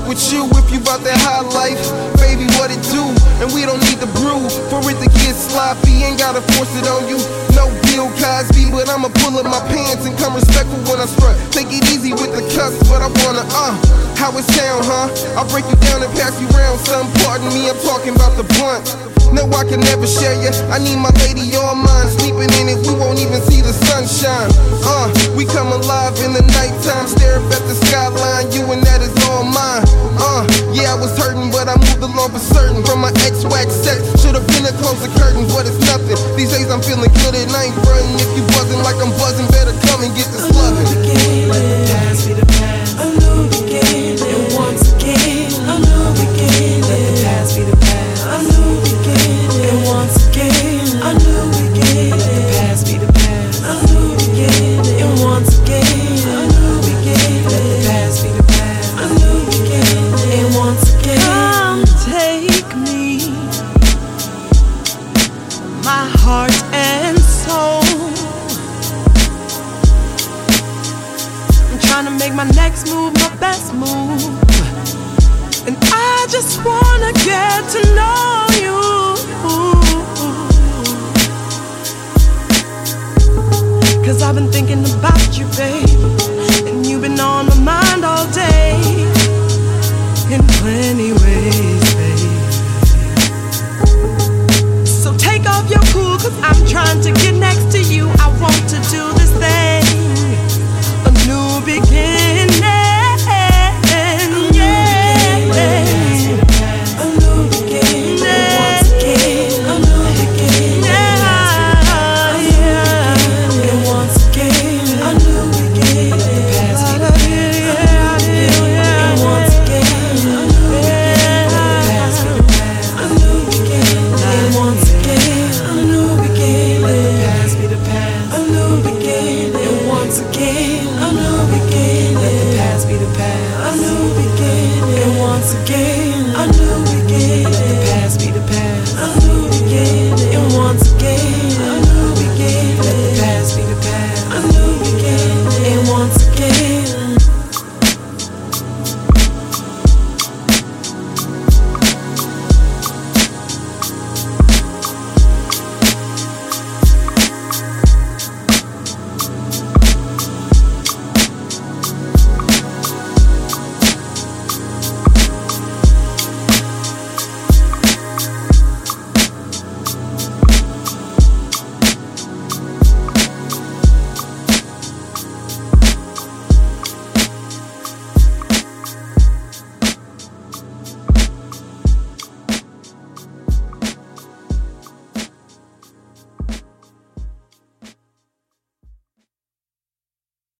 fuck with you if you bout that high life. Baby, what it do? And we don't need the brew for it to get sloppy. Ain't gotta force it on you. No Bill Cosby, but I'ma pull up my pants and come respectful when I strut. Take it easy with the cuss, but I wanna, how it sound, huh? I'll break you down and pass you round, son. Pardon me, I'm talking about the blunt. No, I can never share ya. I need my lady all mine. Sleeping in it, we won't even see the sunshine. We come alive in the nighttime. Stare up at the skyline, you and that is all mine. Yeah, I was hurting, but I moved along for certain. From my ex-wax sex, should've been a closer curtain, but it's nothing. These days I'm feeling good and I ain't frontin'. If you buzzing like I'm buzzing, better come and get this loving. Let the past be the past. A new beginning. And once again, a new beginning. Let the past be the past. A new beginning. And once again, a new beginning. Let the past be the past. A new beginning. And once again, a new beginning. Let the past be the past. A new beginning. And once again, come take me, my heart and soul. I'm trying to make my next move my best move, and I just wanna get to know you. 'Cause I've been thinking about you, babe.